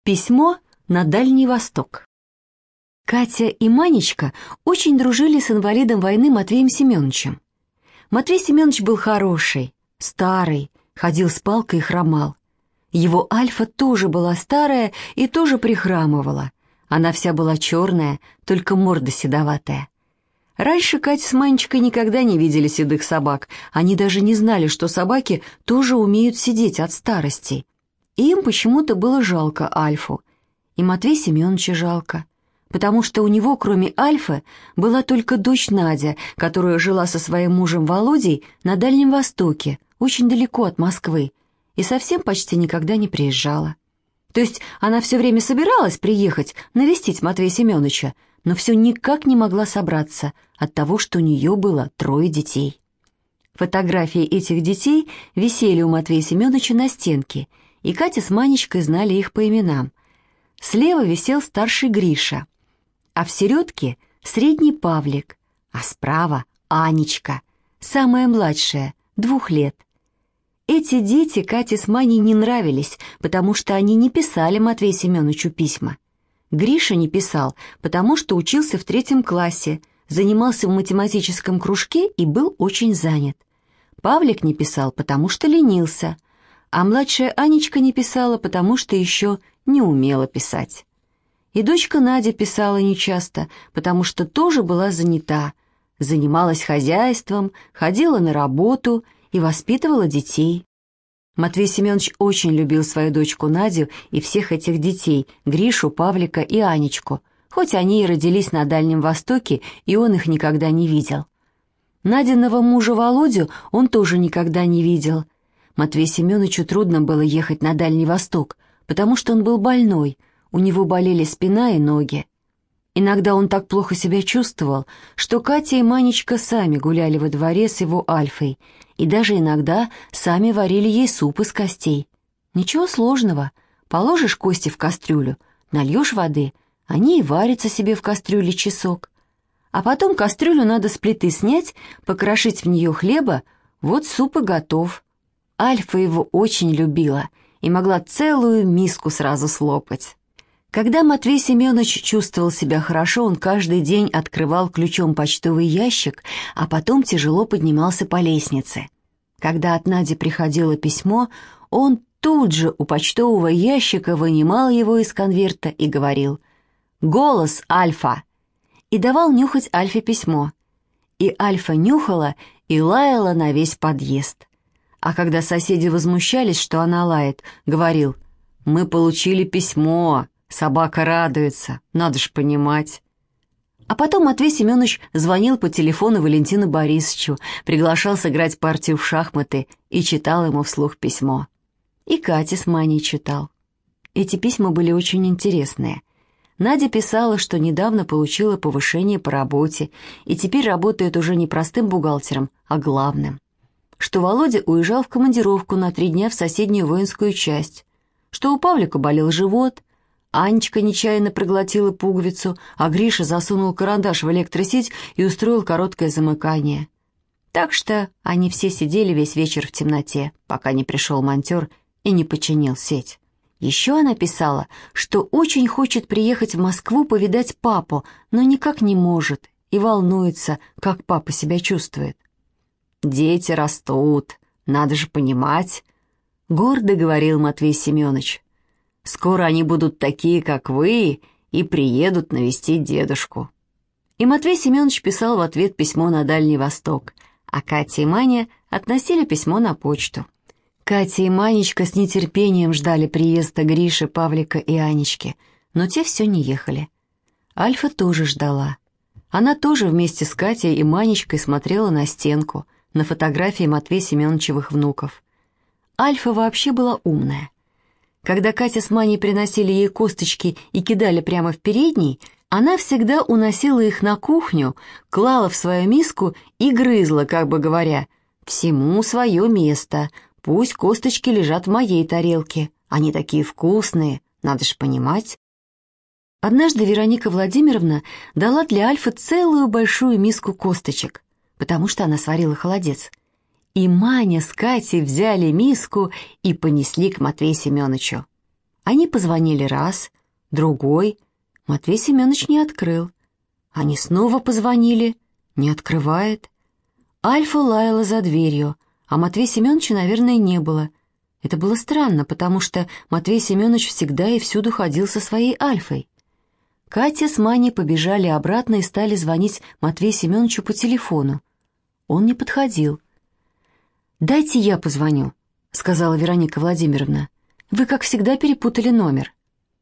Письмо на Дальний Восток. Катя и Манечка очень дружили с инвалидом войны Матвеем Семеновичем. Матвей Семенович был хороший, старый, ходил с палкой и хромал. Его Альфа тоже была старая и тоже прихрамывала. Она вся была черная, только морда седоватая. Раньше Катя с Манечкой никогда не видели седых собак. Они даже не знали, что собаки тоже умеют сидеть от старости. И им почему-то было жалко Альфу. И Матвея Семеновича жалко, потому что у него, кроме Альфы, была только дочь Надя, которая жила со своим мужем Володей на Дальнем Востоке, очень далеко от Москвы, и совсем почти никогда не приезжала. То есть она все время собиралась приехать, навестить Матвея Семеновича, но все никак не могла собраться от того, что у нее было 3 детей. Фотографии этих детей висели у Матвея Семеновича на стенке, и Катя с Манечкой знали их по именам. Слева висел старший Гриша, а в середке средний Павлик, а справа Анечка, самая младшая, 2 лет. Эти дети Кате с Маней не нравились, потому что они не писали Матвею Семеновичу письма. Гриша не писал, потому что учился в 3 классе, занимался в математическом кружке и был очень занят. Павлик не писал, потому что ленился, а младшая Анечка не писала, потому что еще не умела писать. И дочка Надя писала нечасто, потому что тоже была занята, занималась хозяйством, ходила на работу и воспитывала детей. Матвей Семенович очень любил свою дочку Надю и всех этих детей, Гришу, Павлика и Анечку, хоть они и родились на Дальнем Востоке, и он их никогда не видел. Надиного мужа Володю он тоже никогда не видел. Матвею Семеновичу трудно было ехать на Дальний Восток, потому что он был больной, у него болели спина и ноги. Иногда он так плохо себя чувствовал, что Катя и Манечка сами гуляли во дворе с его Альфой и даже иногда сами варили ей суп из костей. Ничего сложного, положишь кости в кастрюлю, нальешь воды, они и варятся себе в кастрюле часок. А потом кастрюлю надо с плиты снять, покрошить в нее хлеба, вот суп и готов. Альфа его очень любила и могла целую миску сразу слопать. Когда Матвей Семенович чувствовал себя хорошо, он каждый день открывал ключом почтовый ящик, а потом тяжело поднимался по лестнице. Когда от Нади приходило письмо, он тут же у почтового ящика вынимал его из конверта и говорил «Голос, Альфа!» и давал нюхать Альфе письмо. И Альфа нюхала и лаяла на весь подъезд. А когда соседи возмущались, что она лает, говорил «Мы получили письмо, собака радуется, надо ж понимать». А потом Матвей Семенович звонил по телефону Валентину Борисовичу, приглашал сыграть партию в шахматы и читал ему вслух письмо. И Катя с Маней читал. Эти письма были очень интересные. Надя писала, что недавно получила повышение по работе и теперь работает уже не простым бухгалтером, а главным. Что Володя уезжал в командировку на 3 дня в соседнюю воинскую часть, что у Павлика болел живот, Анечка нечаянно проглотила пуговицу, а Гриша засунул карандаш в электросеть и устроил короткое замыкание. Так что они все сидели весь вечер в темноте, пока не пришел монтер и не починил сеть. Еще она писала, что очень хочет приехать в Москву повидать папу, но никак не может и волнуется, как папа себя чувствует. «Дети растут, надо же понимать», — гордо говорил Матвей Семенович. «Скоро они будут такие, как вы, и приедут навестить дедушку». И Матвей Семенович писал в ответ письмо на Дальний Восток, а Катя и Маня относили письмо на почту. Катя и Манечка с нетерпением ждали приезда Гриши, Павлика и Анечки, но те все не ехали. Альфа тоже ждала. Она тоже вместе с Катей и Манечкой смотрела на стенку, на фотографии Матвея Семеновичевых внуков. Альфа вообще была умная. Когда Катя с Маней приносили ей косточки и кидали прямо в передней, она всегда уносила их на кухню, клала в свою миску и грызла, как бы говоря, «Всему свое место, пусть косточки лежат в моей тарелке, они такие вкусные, надо ж понимать». Однажды Вероника Владимировна дала для Альфы целую большую миску косточек, потому что она сварила холодец. И Маня с Катей взяли миску и понесли к Матвею Семеновичу. Они позвонили раз, другой. Матвей Семенович не открыл. Они снова позвонили, не открывает. Альфа лаяла за дверью, а Матвея Семеновича, наверное, не было. Это было странно, потому что Матвей Семенович всегда и всюду ходил со своей Альфой. Катя с Маней побежали обратно и стали звонить Матвею Семеновичу по телефону. Он не подходил. «Дайте я позвоню», — сказала Вероника Владимировна. «Вы, как всегда, перепутали номер».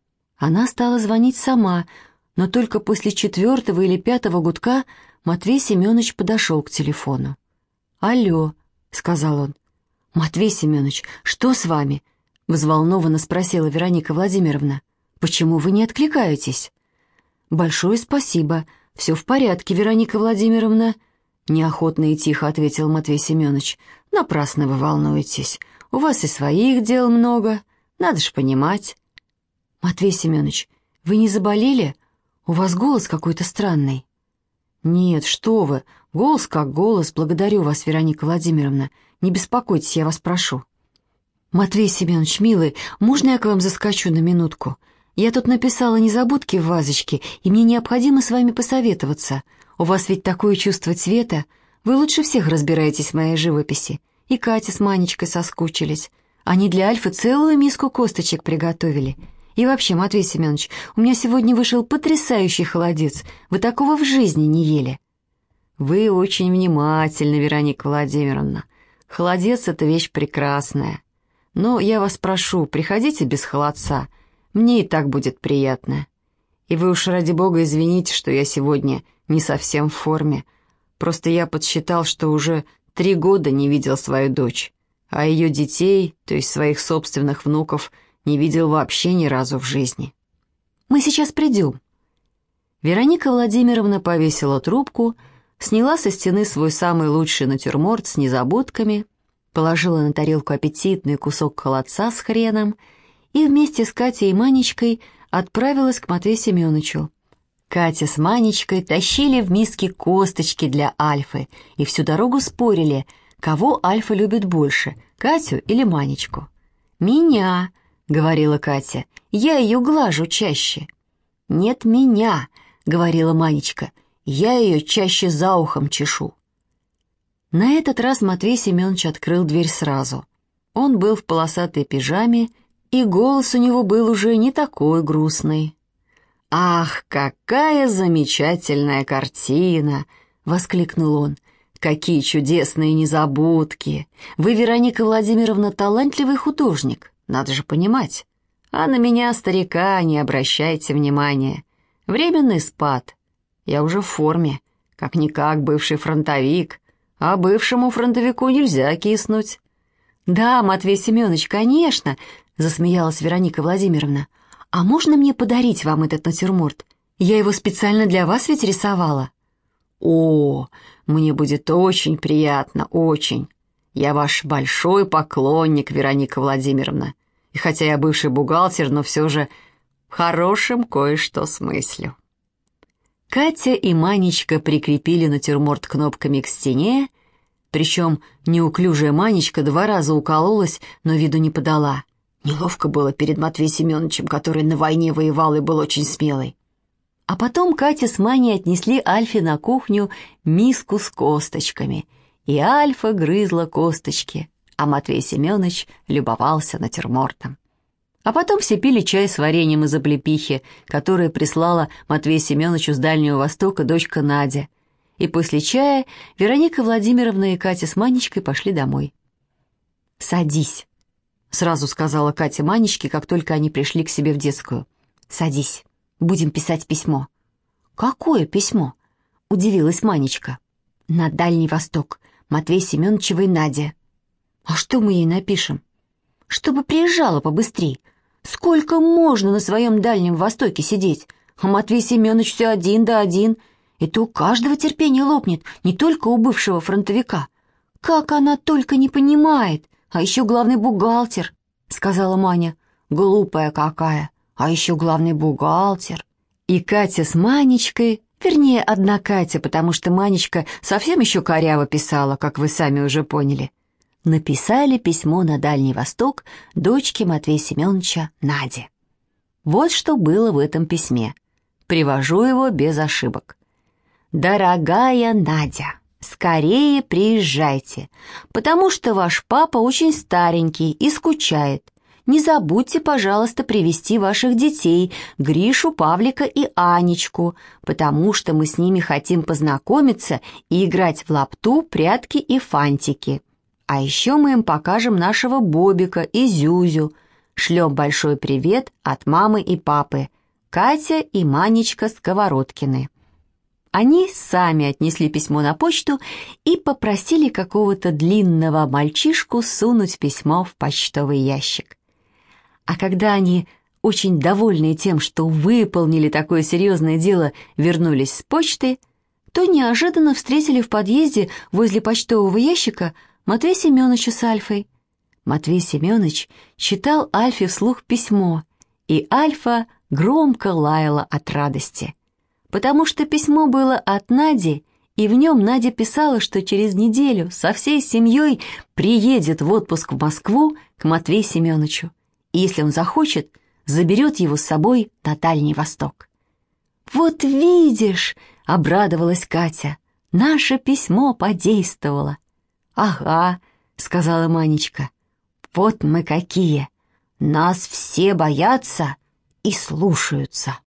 Она стала звонить сама, но только после 4-го или 5-го гудка Матвей Семенович подошел к телефону. «Алло», — сказал он. «Матвей Семенович, что с вами?» — взволнованно спросила Вероника Владимировна. «Почему вы не откликаетесь?» «Большое спасибо. Все в порядке, Вероника Владимировна», — неохотно и тихо ответил Матвей Семенович. «Напрасно вы волнуетесь. У вас и своих дел много. Надо ж понимать». «Матвей Семенович, вы не заболели? У вас голос какой-то странный». «Нет, что вы. Голос как голос. Благодарю вас, Вероника Владимировна. Не беспокойтесь, я вас прошу». «Матвей Семенович, милый, можно я к вам заскочу на минутку? Я тут написала незабудки в вазочке, и мне необходимо с вами посоветоваться. У вас ведь такое чувство цвета. Вы лучше всех разбираетесь в моей живописи. И Катя с Манечкой соскучились. Они для Альфы целую миску косточек приготовили. И вообще, Матвей Семенович, у меня сегодня вышел потрясающий холодец. Вы такого в жизни не ели». «Вы очень внимательны, Вероника Владимировна. Холодец — это вещь прекрасная. Но я вас прошу, приходите без холодца. Мне и так будет приятно. И вы уж ради бога извините, что я сегодня не совсем в форме. Просто я подсчитал, что уже 3 года не видел свою дочь, а ее детей, то есть своих собственных внуков, не видел вообще ни разу в жизни. Мы сейчас придем». Вероника Владимировна повесила трубку, сняла со стены свой самый лучший натюрморт с незабудками, положила на тарелку аппетитный кусок холодца с хреном и вместе с Катей и Манечкой отправилась к Матвею Семеновичу. Катя с Манечкой тащили в миске косточки для Альфы и всю дорогу спорили, кого Альфа любит больше, Катю или Манечку. «Меня», — говорила Катя, — «я ее глажу чаще». «Нет, меня», — говорила Манечка, — «я ее чаще за ухом чешу». На этот раз Матвей Семенович открыл дверь сразу. Он был в полосатой пижаме, и голос у него был уже не такой грустный. «Ах, какая замечательная картина!» — воскликнул он. «Какие чудесные незабудки! Вы, Вероника Владимировна, талантливый художник, надо же понимать. А на меня, старика, не обращайте внимания. Временный спад. Я уже в форме, как-никак бывший фронтовик, а бывшему фронтовику нельзя киснуть». «Да, Матвей Семенович, конечно!» — засмеялась Вероника Владимировна. «А можно мне подарить вам этот натюрморт? Я его специально для вас ведь рисовала». «О, мне будет очень приятно, очень. Я ваш большой поклонник, Вероника Владимировна. И хотя я бывший бухгалтер, но все же в хорошем кое-что смыслю». Катя и Манечка прикрепили натюрморт кнопками к стене, причем неуклюжая Манечка 2 раза укололась, но виду не подала. Неловко было перед Матвеем Семеновичем, который на войне воевал и был очень смелый. А потом Катя с Маней отнесли Альфе на кухню миску с косточками, и Альфа грызла косточки, а Матвей Семенович любовался натюрмортом. А потом все пили чай с вареньем из облепихи, которое прислала Матвею Семеновичу с Дальнего Востока дочка Надя. И после чая Вероника Владимировна и Катя с Манечкой пошли домой. «Садись», — сразу сказала Катя Манечке, как только они пришли к себе в детскую. «Садись, будем писать письмо». «Какое письмо?» — удивилась Манечка. «На Дальний Восток, Матвею Семеновичевой Наде». «А что мы ей напишем?» «Чтобы приезжала побыстрей. Сколько можно на своем Дальнем Востоке сидеть? А Матвей Семенович все один да один. Это у каждого терпение лопнет, не только у бывшего фронтовика. Как она только не понимает. А еще главный бухгалтер», — сказала Маня. «Глупая какая. А еще главный бухгалтер». И Катя с Манечкой, вернее, одна Катя, потому что Манечка совсем еще коряво писала, как вы сами уже поняли, написали письмо на Дальний Восток дочке Матвея Семеновича Наде. Вот что было в этом письме. Привожу его без ошибок. «Дорогая Надя, скорее приезжайте, потому что ваш папа очень старенький и скучает. Не забудьте, пожалуйста, привезти ваших детей, Гришу, Павлика и Анечку, потому что мы с ними хотим познакомиться и играть в лапту, прятки и фантики. А еще мы им покажем нашего Бобика и Зюзю. Шлем большой привет от мамы и папы. Катя и Манечка Сковородкины». Они сами отнесли письмо на почту и попросили какого-то длинного мальчишку сунуть письмо в почтовый ящик. А когда они, очень довольные тем, что выполнили такое серьезное дело, вернулись с почты, то неожиданно встретили в подъезде возле почтового ящика Матвея Семеновича с Альфой. Матвей Семенович читал Альфе вслух письмо, и Альфа громко лаяла от радости, потому что письмо было от Нади, и в нем Надя писала, что через неделю со всей семьей приедет в отпуск в Москву к Матвею Семеновичу, и если он захочет, заберет его с собой на Дальний Восток. «Вот видишь!» — обрадовалась Катя. «Наше письмо подействовало». «Ага», — сказала Манечка. «Вот мы какие! Нас все боятся и слушаются».